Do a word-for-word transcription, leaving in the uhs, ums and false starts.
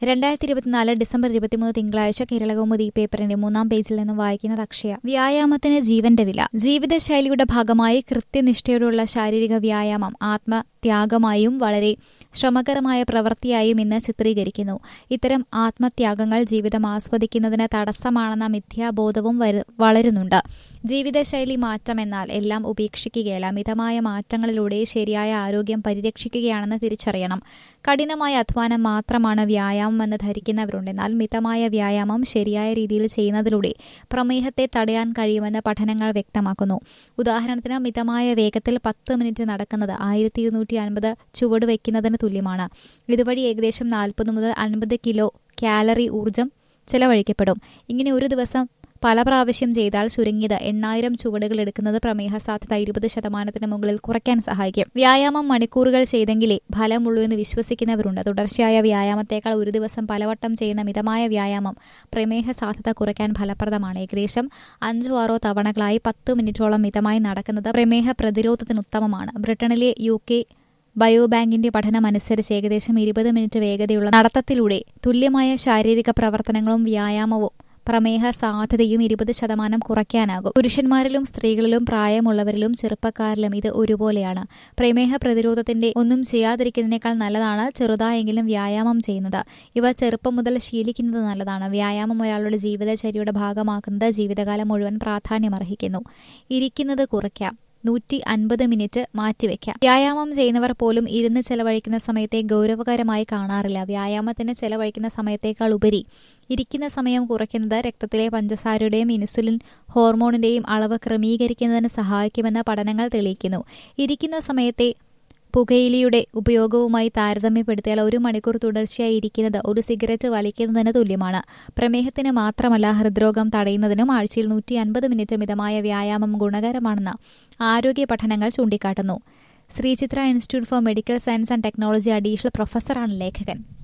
രണ്ടായിരത്തി ഇരുപത്തിനാല് ഡിസംബർ ഇരുപത്തിമൂന്ന് തിങ്കളാഴ്ച കേരളകൗമുദി പേപ്പറിന്റെ മൂന്നാം പേജിൽ നിന്നും വായിക്കുന്നത് അക്ഷയ. വ്യായാമത്തിന് ജീവന്റെ വില. ജീവിതശൈലിയുടെ ഭാഗമായി കൃത്യനിഷ്ഠയോടുള്ള ശാരീരിക വ്യായാമം ആത്മത്യാഗമായും വളരെ ശ്രമകരമായ പ്രവൃത്തിയായും ഇന്ന് ചിത്രീകരിക്കുന്നു. ഇത്തരം ആത്മത്യാഗങ്ങൾ ജീവിതം ആസ്വദിക്കുന്നതിന് തടസ്സമാണെന്ന മിഥ്യാബോധവും വളരുന്നുണ്ട്. ജീവിതശൈലി മാറ്റം എന്നാൽ എല്ലാം ഉപേക്ഷിക്കുകയല്ല, മിതമായ മാറ്റങ്ങളിലൂടെ ശരിയായ ആരോഗ്യം പരിരക്ഷിക്കുകയാണെന്ന് തിരിച്ചറിയണം. കഠിനമായ അധ്വാനം മാത്രമാണ് വ്യായാമം എന്ന് ധരിക്കുന്നവരുണ്ട്. എന്നാൽ മിതമായ വ്യായാമം ശരിയായ രീതിയിൽ ചെയ്യുന്നതിലൂടെ പ്രമേഹത്തെ തടയാൻ കഴിയുമെന്ന് പഠനങ്ങൾ വ്യക്തമാക്കുന്നു. ഉദാഹരണത്തിന്, മിതമായ വേഗത്തിൽ പത്ത് മിനിറ്റ് നടക്കുന്നത് ആയിരത്തി ഇരുന്നൂറ്റി അൻപത് ചുവട് വയ്ക്കുന്നതിന് തുല്യമാണ്. ഇതുവഴി ഏകദേശം നാൽപ്പത് മുതൽ അൻപത് കിലോ കാലറി ഊർജം ചെലവഴിക്കപ്പെടും. ഇങ്ങനെ ഒരു ദിവസം പല പ്രാവശ്യം ചെയ്താൽ ചുരുങ്ങിയത് എണ്ണായിരം ചുവടുകൾ എടുക്കുന്നത് പ്രമേഹ സാധ്യത ഇരുപത് ശതമാനത്തിന് മുകളിൽ കുറയ്ക്കാൻ സഹായിക്കും. വ്യായാമം മണിക്കൂറുകൾ ചെയ്തെങ്കിലേ ഫലമുള്ളൂ എന്ന് വിശ്വസിക്കുന്നവരുണ്ട്. തുടർച്ചയായ വ്യായാമത്തേക്കാൾ ഒരു ദിവസം പലവട്ടം ചെയ്യുന്ന മിതമായ വ്യായാമം പ്രമേഹ സാധ്യത കുറയ്ക്കാൻ ഫലപ്രദമാണ്. ഏകദേശം അഞ്ചോ ആറോ തവണകളായി പത്ത് മിനിറ്റോളം മിതമായി നടക്കുന്നത് പ്രമേഹ പ്രതിരോധത്തിന് ഉത്തമമാണ്. ബ്രിട്ടനിലെ യു കെ ബയോബാങ്കിന്റെ പഠനമനുസരിച്ച് ഏകദേശം ഇരുപത് മിനിറ്റ് വേഗതയുള്ള നടത്തത്തിലൂടെ തുല്യമായ ശാരീരിക പ്രവർത്തനങ്ങളും വ്യായാമവും പ്രമേഹ സാധ്യതയും ഇരുപത് ശതമാനം കുറയ്ക്കാനാകും. പുരുഷന്മാരിലും സ്ത്രീകളിലും പ്രായമുള്ളവരിലും ചെറുപ്പക്കാരിലും ഇത് ഒരുപോലെയാണ്. പ്രമേഹ പ്രതിരോധത്തിന്റെ ഒന്നും ചെയ്യാതിരിക്കുന്നതിനേക്കാൾ നല്ലതാണ് ചെറുതായെങ്കിലും വ്യായാമം ചെയ്യുന്നത്. ഇവ ചെറുപ്പം മുതൽ ശീലിക്കുന്നത് നല്ലതാണ്. വ്യായാമം ഒരാളുടെ ജീവിതചര്യയുടെ ഭാഗമാക്കുന്നത് ജീവിതകാലം മുഴുവൻ പ്രാധാന്യമർഹിക്കുന്നു. ഇരിക്കുന്നത് കുറയ്ക്കാം. നൂറ്റി അൻപത് മിനിറ്റ് മാറ്റിവെക്കാം. വ്യായാമം ചെയ്യുന്നവർ പോലും ഇരുന്ന് ചെലവഴിക്കുന്ന സമയത്തെ ഗൗരവകരമായി കാണാറില്ല. വ്യായാമത്തിന് ചെലവഴിക്കുന്ന സമയത്തേക്കാൾ ഉപരി ഇരിക്കുന്ന സമയം കുറയ്ക്കുന്നത് രക്തത്തിലെ പഞ്ചസാരയുടെയും ഇൻസുലിൻ ഹോർമോണിന്റെയും അളവ് ക്രമീകരിക്കുന്നതിന് സഹായിക്കുമെന്ന് പഠനങ്ങൾ തെളിയിക്കുന്നു. ഇരിക്കുന്ന സമയത്തെ പുകയിലയുടെ ഉപയോഗവുമായി താരതമ്യപ്പെടുത്തിയാൽ ഒരു മണിക്കൂർ തുടർച്ചയായി ഇരിക്കുന്നത് ഒരു സിഗരറ്റ് വലിക്കുന്നതിന് തുല്യമാണ്. പ്രമേഹത്തിന് മാത്രമല്ല, ഹൃദ്രോഗം തടയുന്നതിനും ആഴ്ചയിൽ നൂറ്റി അൻപത് മിനിറ്റ് മിതമായ വ്യായാമം ഗുണകരമാണെന്ന് ആരോഗ്യ പഠനങ്ങൾ ചൂണ്ടിക്കാട്ടുന്നു. Sree Chitra institute for medical science and technology additional പ്രൊഫസറാണ് ലേഖകൻ.